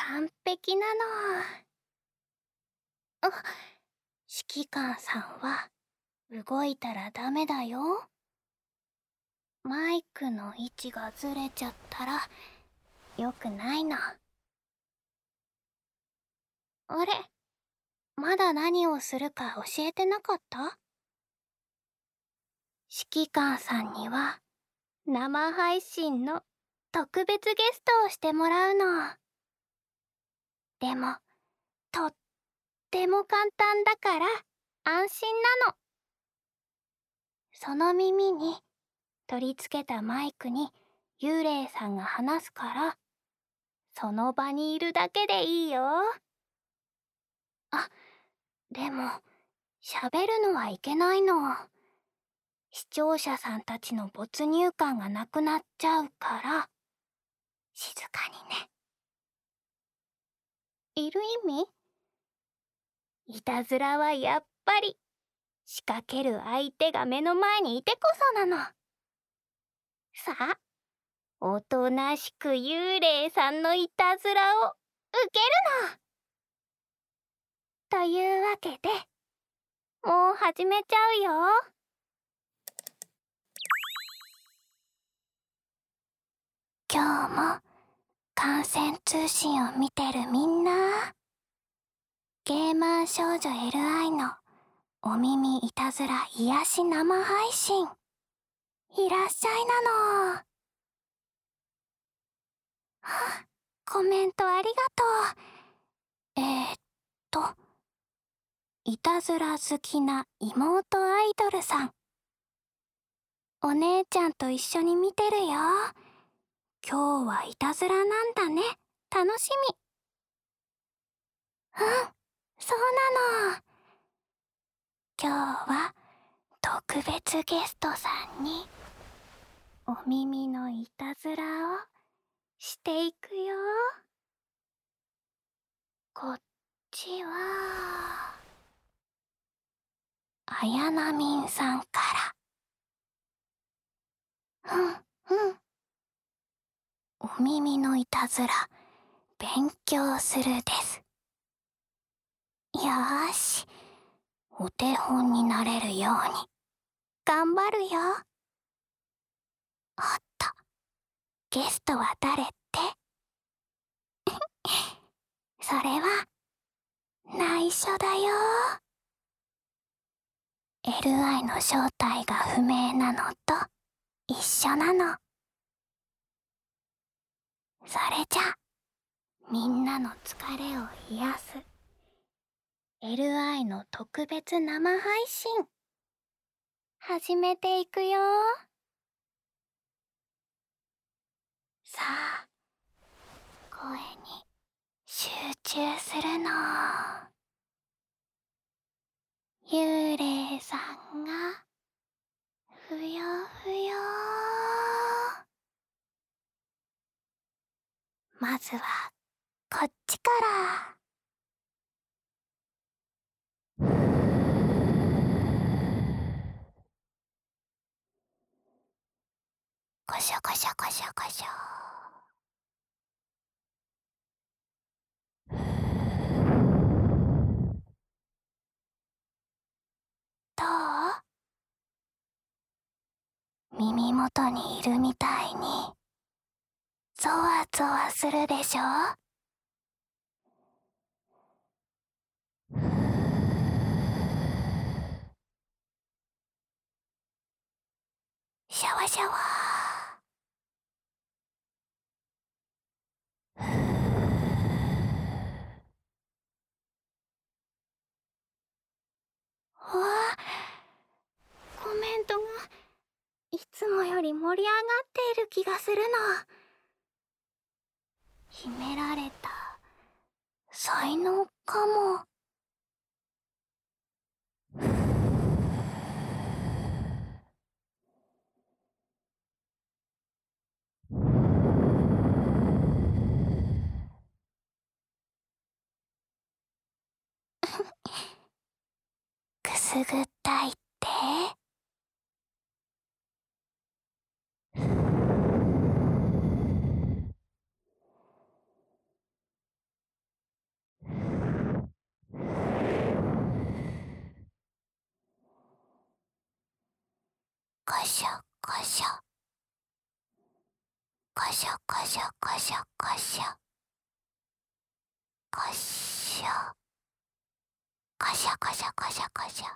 完璧なの。あ、指揮官さんは動いたらダメだよ。マイクの位置がずれちゃったらよくないの。あれ、まだ何をするか教えてなかった？指揮官さんには生配信の特別ゲストをしてもらうの。でも、とっても簡単だから安心なの。その耳に取り付けたマイクに幽霊さんが話すから、その場にいるだけでいいよ。あ、でも、喋るのはいけないの。視聴者さんたちの没入感がなくなっちゃうから、静かにね。いる意味？いたずらはやっぱり仕掛ける相手が目の前にいてこそなの。さあ、おとなしく幽霊さんのいたずらを受けるの。というわけで、もう始めちゃうよ。今日も観戦通信を見てるみんな、ゲーマー少女 LI のお耳いたずら癒し生配信、いらっしゃいなの。は、コメントありがとう。いたずら好きな妹アイドルさん。お姉ちゃんと一緒に見てるよ。今日はいたずらなんだね。楽しみ。うん、そうなの。今日は特別ゲストさんにお耳のいたずらをしていくよ。こっちはあやなみんさんから。お耳のいたずら勉強するです。よーし、お手本になれるように頑張るよ。おっと、ゲストは誰って？それは内緒だよ。LI の正体が不明なのと一緒なの。それじゃ、みんなの疲れを癒す LI の特別生配信、始めていくよ。さあ、声に集中するの。幽霊さんがふよふよ。まずはこっちから。こしょこしょこしょこしょ。どう？耳元にいるみたいにゾワゾワするでしょ？シャワシャワー。わあ、コメントがいつもより盛り上がっている気がするの。秘められた才能かも。くすぐったいって？ こしょこしょこしょこしょこしょこしょこしょこしょこしょこしょこしょ。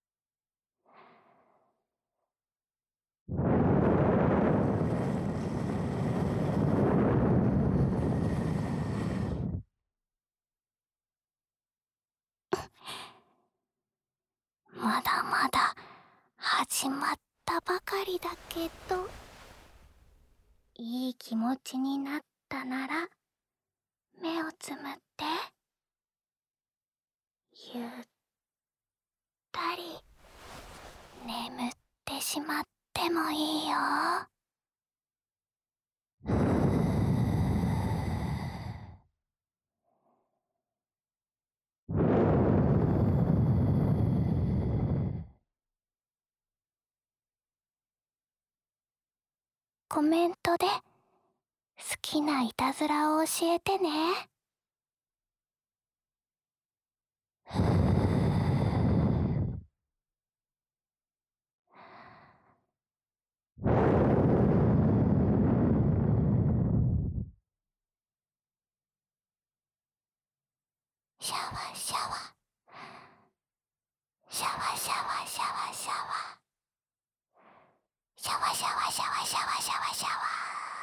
まだまだ始まったばかりだけど、いい気持ちになったなら目をつむってゆったり眠ってしまってもいいよ。コメントで好きないたずらを教えてね。シャワシャワシャワシャワシャワシャワシャワシャワシャワシャワシャワシャワ。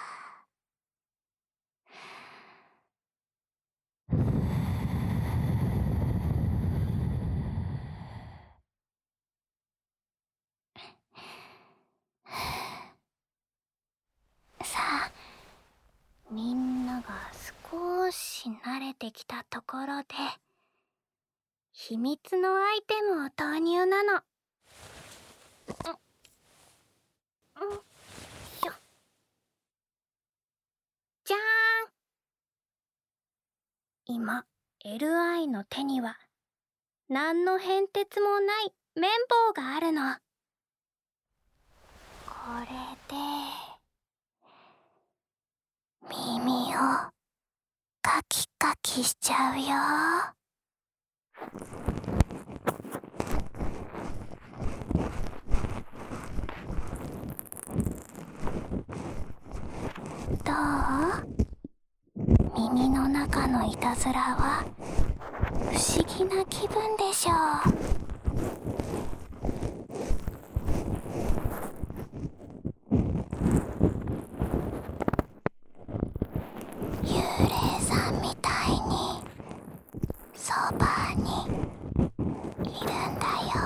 さあ、みんなが少し慣れてきたところで秘密のアイテムを投入なの。しょじゃーん。今 LI の手には何の変哲もない綿棒があるの。これで耳をカキカキしちゃうよ。どう？耳の中のいたずらは不思議な気分でしょう。幽霊さんみたいにそばにいるんだよ。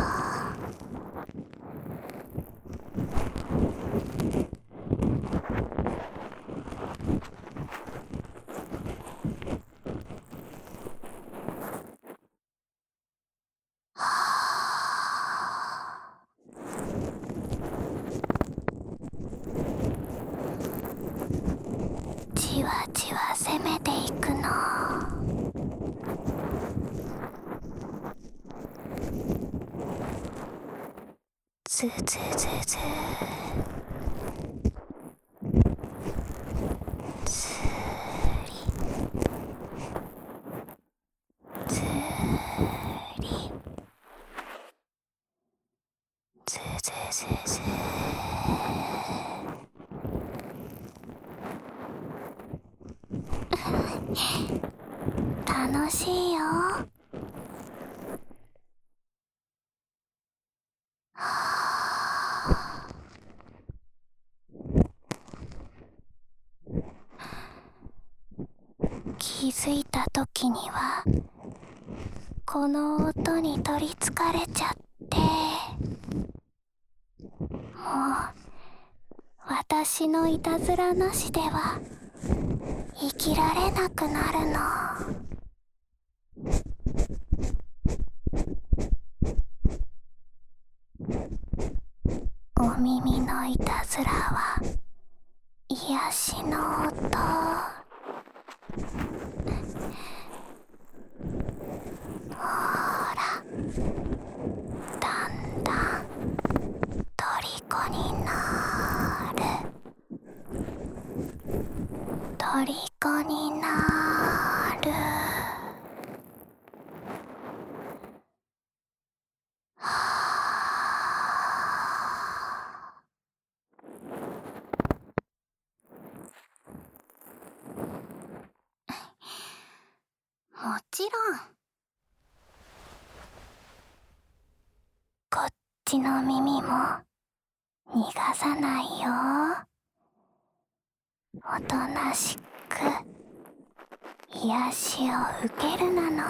じわじわ攻めていくの。ズズズズズリズリズズズズ。楽しいよ。気づいた時にはこの音に取りつかれちゃって、もう私のいたずらなしでは生きられなくなるの。お耳のいたずらは癒しの音。ほら、だんだん虜になる。虜になる。はあ。 ちの耳も逃がさないよ。おとなしく癒しを受けるなの。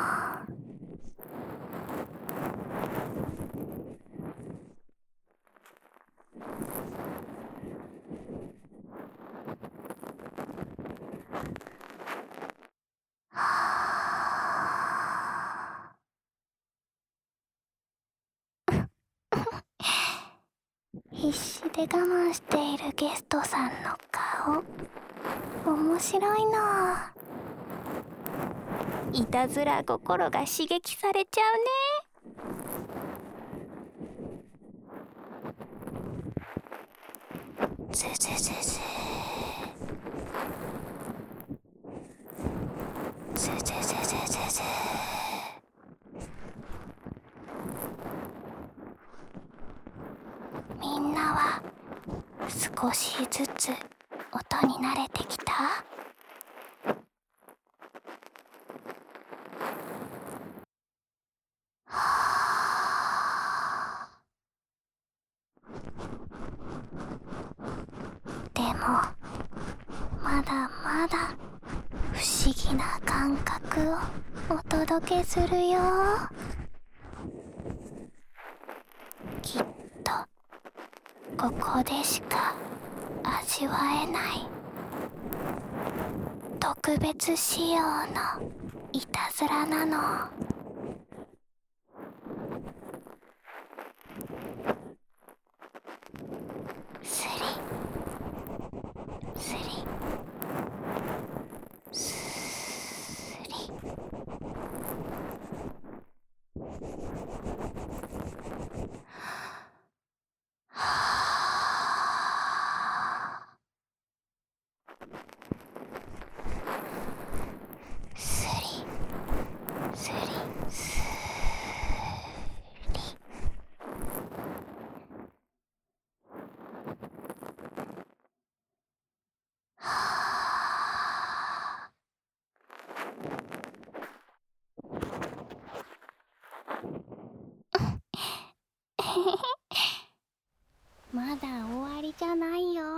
必死で我慢しているゲストさんの顔、面白いの。いたずら心が刺激されちゃうね。ズズズズズズズズズズ。みんなは少しずつ音に慣れてきた？でもまだまだ不思議な感覚をお届けするよ。きっとここでしか味わえない特別仕様のいたずらなの。スリスリスリ。スリスリスリ。まだ終わりじゃないよ。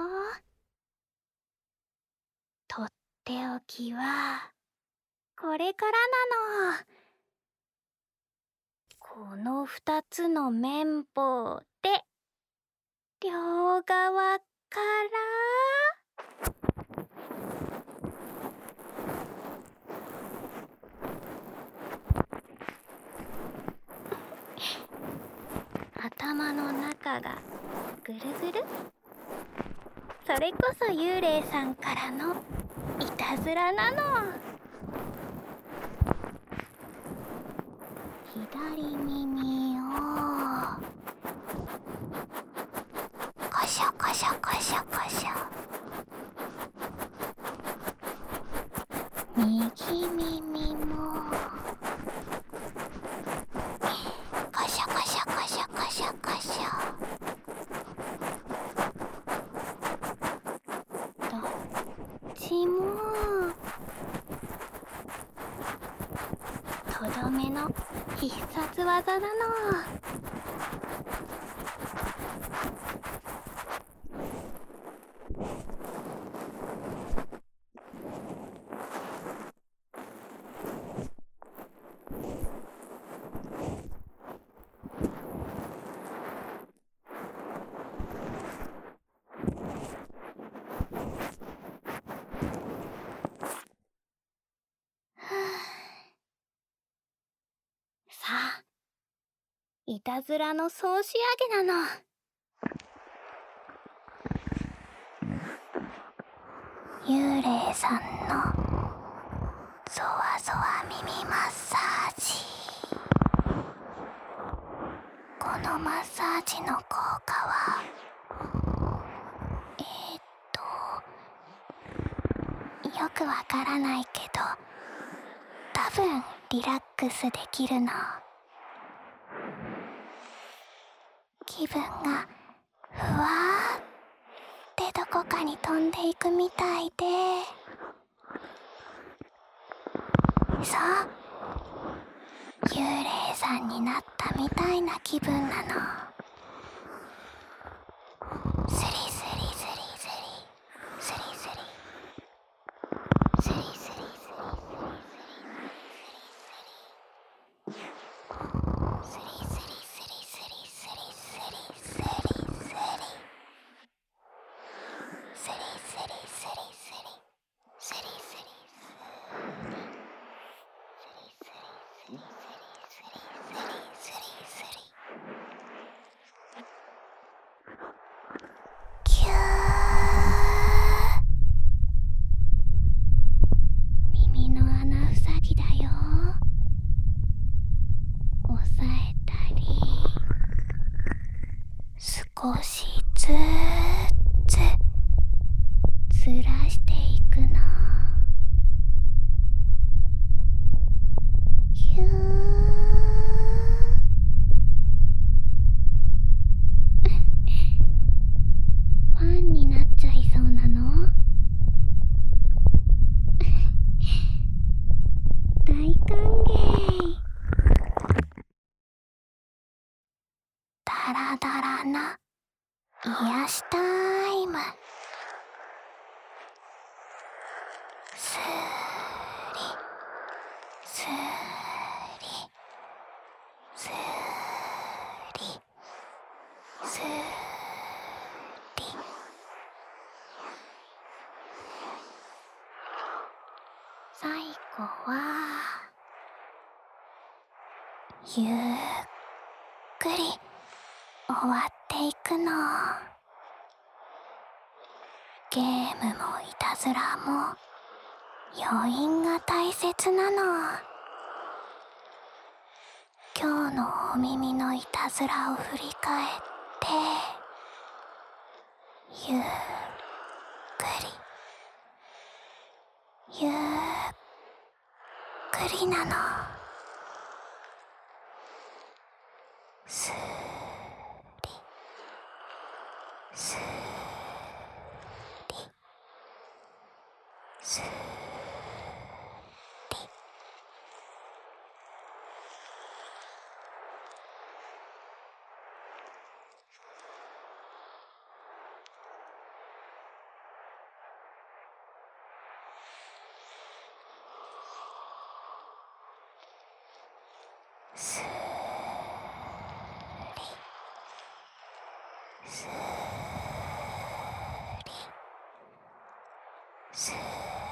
とっておきはこれからなの。この2つの綿棒で両側から頭の中がぐるぐる。それこそ幽霊さんからのいたずらなの。左耳をコショコショコショコショ。右耳もコショコショコショコショコショ。どっちもとどめの必殺技なの。さあ、いたずらの総仕上げなの。幽霊さんのゾワゾワ耳マッサージ。このマッサージの効果はよくわからないけど、多分リラックスできるの。気分がふわーってどこかに飛んでいくみたいで、そう、幽霊さんになったみたいな気分なの。 少しずつずらしていくの。ひゅーファンになっちゃいそうなの？大歓迎。ダラダラな癒しタイム。スーリスーリスーリスーリ。最後はゆっくり終わっていくの。ゲームもいたずらも余韻が大切なの。今日のお耳のいたずらを振り返ってゆっくりゆっくりなの。スーリスーリスーリ。スーリスーリスーリ。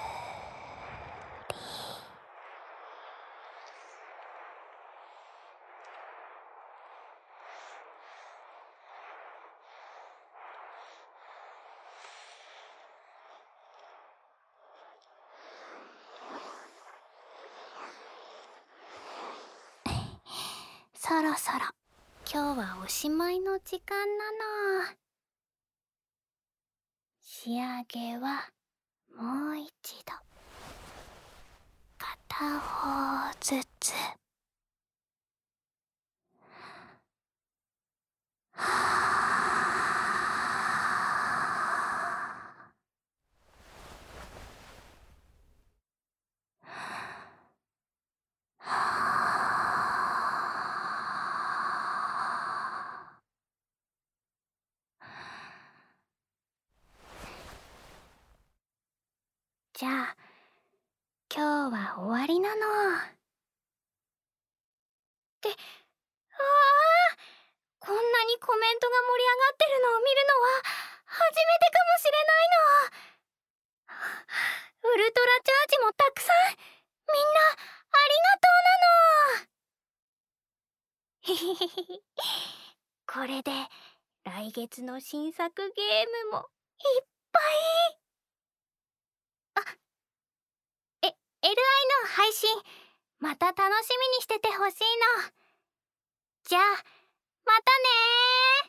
そろそろ今日はおしまいの時間なの。仕上げはもう一度片方ずつ。じゃあ今日は終わりなの。ってこんなにコメントが盛り上がってるのを見るのは初めてかもしれないの。ウルトラチャージもたくさん、みんなありがとうなの。へへへへ。これで来月の新作ゲームもいっぱい。LI の配信また楽しみにしててほしいの。じゃあまたね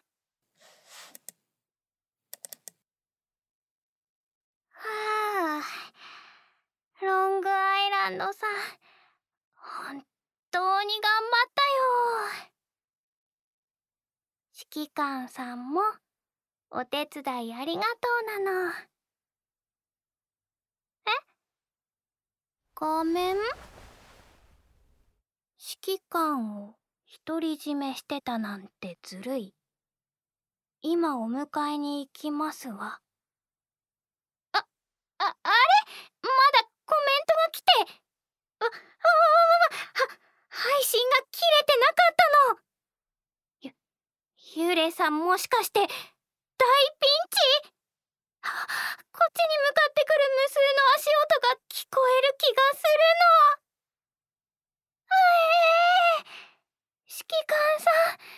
ー。はあ、ロングアイランドさん本当に頑張ったよ。指揮官さんもお手伝いありがとうなの。ごめん。指揮官を独り占めしてたなんてずるい。今お迎えに行きますわ。あれ、まだコメントが来て、配信が切れてなかったの。幽霊さんもしかして大ピンチ？こっちに向かってくる無数の足音が聞こえる気がするの。指揮官さん、